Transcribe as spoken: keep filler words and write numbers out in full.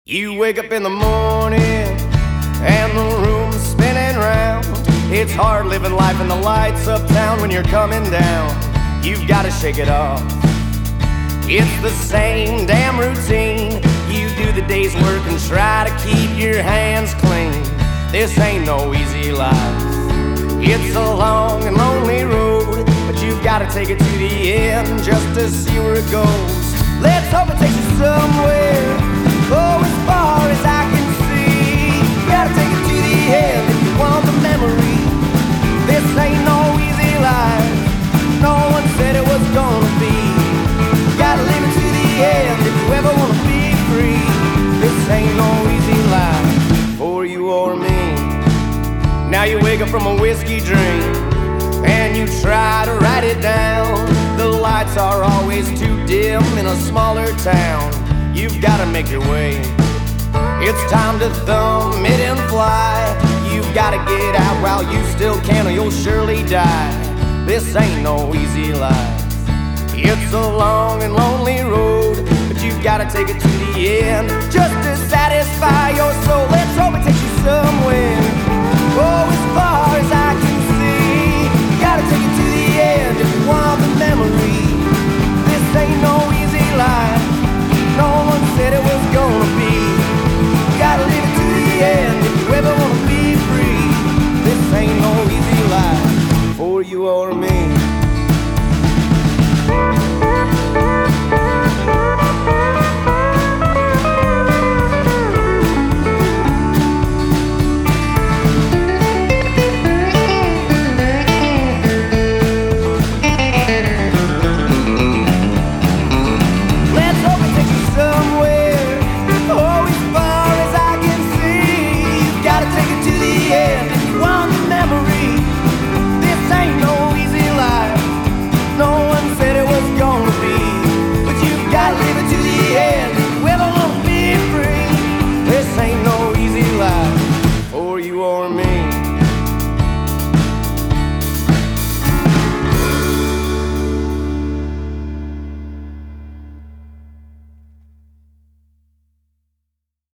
You wake up in the morning and the room's spinning round. It's hard living life in the lights uptown when you're coming down. You've gotta shake it off. It's the same damn routine. You do the day's work and try to keep your hands clean. This ain't no easy life. It's a long and lonely road, but you've gotta take it to the end just to see where it goes. Let's hope it takes you somewhere, oh, as far as I can see. You gotta take it to the end if you want the memory. This ain't no easy life. No one said it was gonna be. You gotta live it to the end if you ever wanna be free. This ain't no easy life for you or me. Now you wake up from a whiskey drink and you try to write it down. The lights are always too dim in a smaller town. You've gotta make your way. It's time to thumb it and fly. You've gotta get out while you still can or you'll surely die. This ain't no easy life. It's a long and lonely road, but you've gotta take it to the end just to satisfy your soul. Let's hope it takes you somewhere, oh,